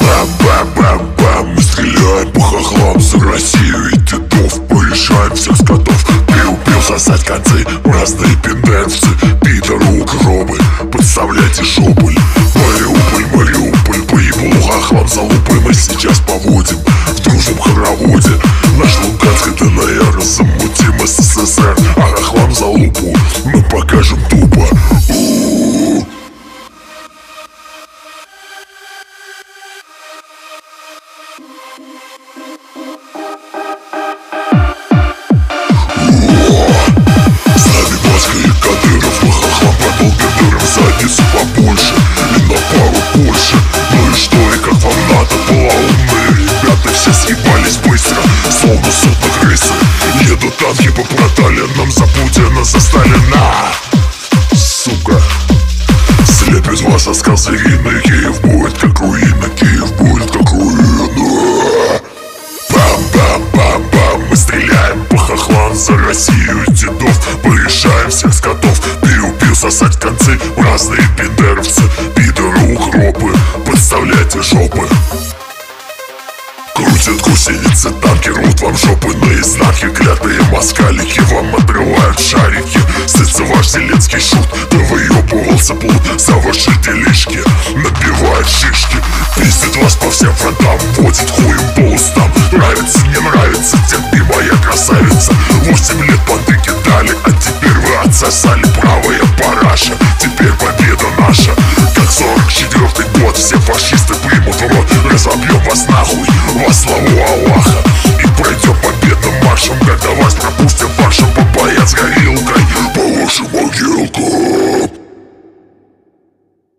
Бам-бам-бам-бам, мы стреляем по хохлам за Россию и дедов, порешаем всех скотов. Пил-пил сосать концы, разные пиндеровцы, пидоры, укропы, подставляйте жопы. Мариуполь, Мариуполь, по еблу хохлам залупы мы сейчас поводим в дружном хороводе. Наш Луганский ДНР замутим СССР, а хохлам залупу мы покажем тупо. Задницу побольше и на пару больше. Ну и что, и как вам надо? Полоумные ребята все съебались быстро, словно судно крысы. Едут танки по проталинам, за Путина, за Сталина. Сука, слепит вас от сказки Ирины. Киев будет как руина, Киев будет как руина. Бам-бам-бам-бам, мы стреляем по хохлам за Россию и дедов, порешаем всех скотов. Пил-пил сосать концы, разные пиндеровцы, пидоры, укропы, подставляйте жопы. Крутят гусеницы, танки рвут вам жопы наизнанке. Клятые москалики вам отрывают шарики. Сытся ваш Зеленский шут, да выебывался плут за ваши делишки, набивает шишки. Пиздит вас по всем фронтам, водит хуем по устам. Нравится, не нравится, терпи, моя красавица. 8 лет понты кидали, а теперь вы отсосали. Правая параша, теперь победа.